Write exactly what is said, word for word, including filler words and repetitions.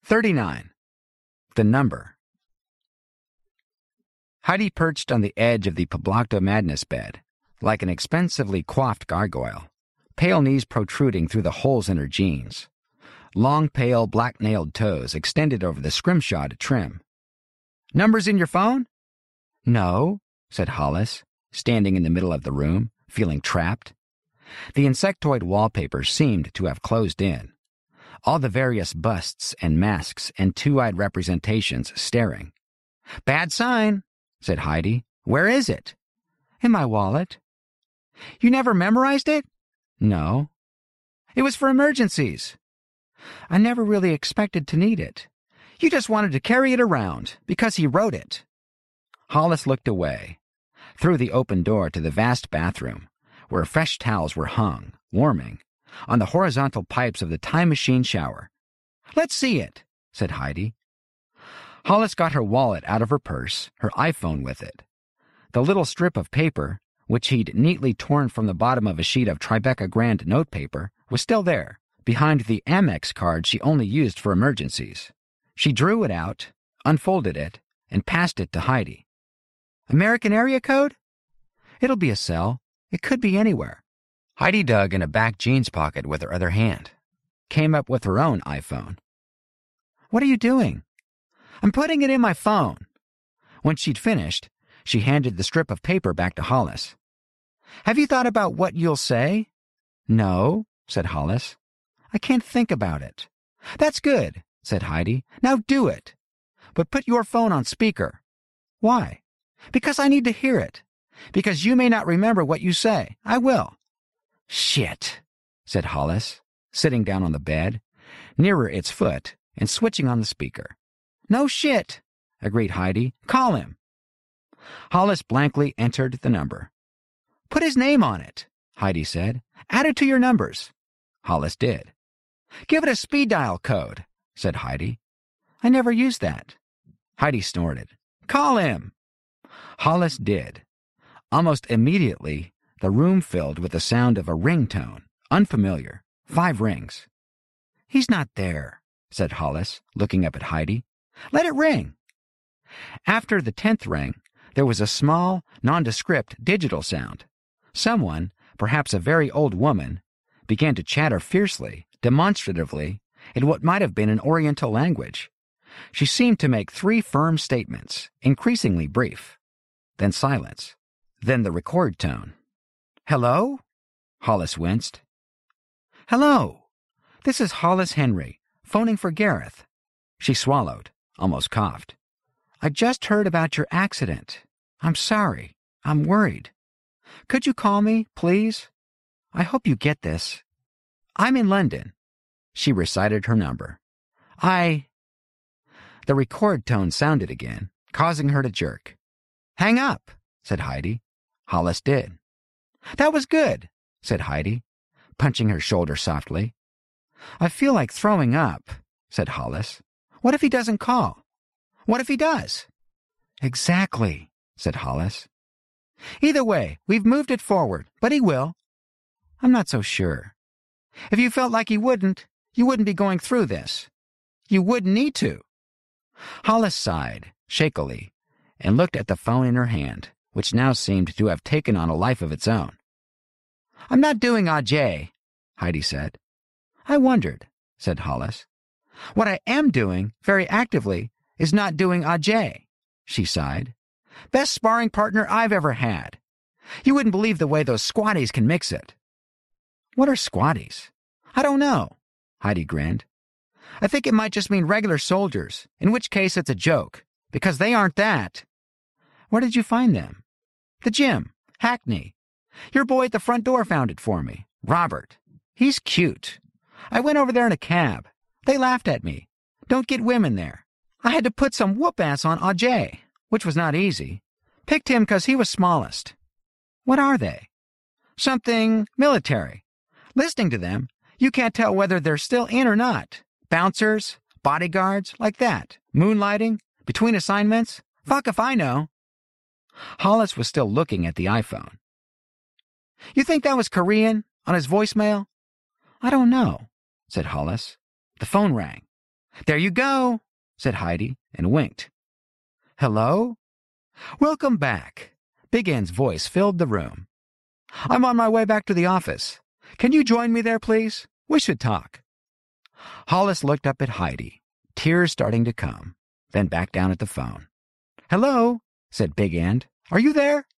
thirty-nine. The number. Heidi perched on the edge of the Poblocto Madness bed, like an expensively coiffed gargoyle, pale knees protruding through the holes in her jeans. Long, pale, black-nailed toes extended over the scrimshawed trim. "Numbers in your phone?" "No," said Hollis, standing in the middle of the room, feeling trapped. The insectoid wallpaper seemed to have closed in. All the various busts and masks and two-eyed representations staring. "Bad sign," said Heidi. "Where is it?" "In my wallet." "You never memorized it?" "No." "It was for emergencies." "I never really expected to need it." "You just wanted to carry it around, because he wrote it." Hollis looked away, through the open door to the vast bathroom, where fresh towels were hung, warming, on the horizontal pipes of the time machine shower. "Let's see it," said Heidi. Hollis got her wallet out of her purse, her iPhone with it. The little strip of paper, which he'd neatly torn from the bottom of a sheet of Tribeca Grand notepaper, was still there, behind the Amex card she only used for emergencies. She drew it out, unfolded it, and passed it to Heidi. "American area code?" "It'll be a cell. It could be anywhere." Heidi dug in a back jeans pocket with her other hand, came up with her own iPhone. "What are you doing?" "I'm putting it in my phone." When she'd finished, she handed the strip of paper back to Hollis. "Have you thought about what you'll say?" "No," said Hollis. "I can't think about it." "That's good," said Heidi. "Now do it. But put your phone on speaker." "Why?" "Because I need to hear it. Because you may not remember what you say. I will." "Shit," said Hollis, sitting down on the bed, nearer its foot, and switching on the speaker. "No shit," agreed Heidi. "Call him." Hollis blankly entered the number. "Put his name on it," Heidi said. "Add it to your numbers." Hollis did. "Give it a speed dial code," said Heidi. "I never used that." Heidi snorted. "Call him." Hollis did. Almost immediately, the room filled with the sound of a ringtone, unfamiliar, five rings. "He's not there," said Hollis, looking up at Heidi. "Let it ring." After the tenth ring, there was a small, nondescript digital sound. Someone, perhaps a very old woman, began to chatter fiercely, demonstratively, in what might have been an Oriental language. She seemed to make three firm statements, increasingly brief. Then silence. Then the record tone. "Hello?" Hollis winced. "Hello. This is Hollis Henry, phoning for Gareth." She swallowed, almost coughed. "I just heard about your accident. I'm sorry. I'm worried. Could you call me, please? I hope you get this. I'm in London." She recited her number. I... The record tone sounded again, causing her to jerk. "Hang up," said Heidi. Hollis did. "That was good," said Heidi, punching her shoulder softly. "I feel like throwing up," said Hollis. "What if he doesn't call? What if he does?" "Exactly," said Hollis. "Either way, we've moved it forward, but he will." "I'm not so sure." "If you felt like he wouldn't, you wouldn't be going through this. You wouldn't need to." Hollis sighed, shakily, and looked at the phone in her hand, which now seemed to have taken on a life of its own. "I'm not doing Ajay," Heidi said. "I wondered," said Hollis. "What I am doing, very actively, is not doing Ajay," she sighed. "Best sparring partner I've ever had. You wouldn't believe the way those squatties can mix it." "What are squatties?" "I don't know," Heidi grinned. "I think it might just mean regular soldiers, in which case it's a joke, because they aren't that." "Where did you find them?" "The gym. Hackney. Your boy at the front door found it for me. Robert. He's cute. I went over there in a cab. They laughed at me. Don't get women there. I had to put some whoop-ass on Ajay, which was not easy. Picked him because he was smallest." "What are they?" "Something military. Listening to them, you can't tell whether they're still in or not. Bouncers, bodyguards, like that. Moonlighting, between assignments. Fuck if I know." Hollis was still looking at the iPhone. "You think that was Korean, on his voicemail?" "I don't know," said Hollis. The phone rang. "There you go," said Heidi, and winked. "Hello? Welcome back." Big An's voice filled the room. "I'm on my way back to the office. Can you join me there, please? We should talk." Hollis looked up at Heidi, tears starting to come, then back down at the phone. "Hello," said Big An. "Are you there?"